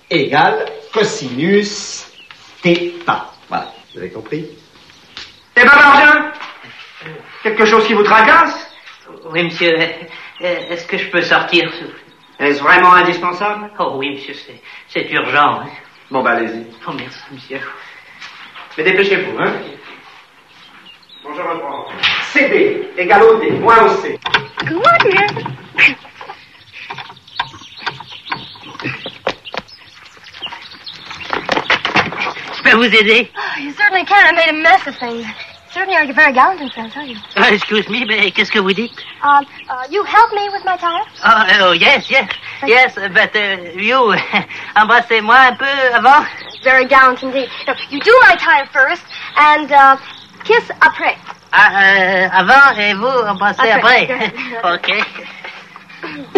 égale cosinus θ. Voilà, vous avez compris? Eh ben, Martin, quelque chose qui vous tracasse? Oui, monsieur. Est-ce que je peux sortir? Est-ce vraiment indispensable? Oh oui, monsieur, c'est urgent. Hein? Bon, ben, allez-y. Oh, merci, monsieur. Mais dépêchez-vous, hein. Bon, je reprends. CD égale OD moins OC. Go on, man. Je peux vous aider? Oh, you certainly can. I made a mess of things. Certainly are very gallant, I'll tell you. Excuse me, mais qu'est-ce que vous dites? You help me with my tire? Oh, yes, but you, embrassez-moi un peu avant. Very gallant indeed. Now, you do my tire first, and, kiss après. Avant et vous embrassez après. Après. OK.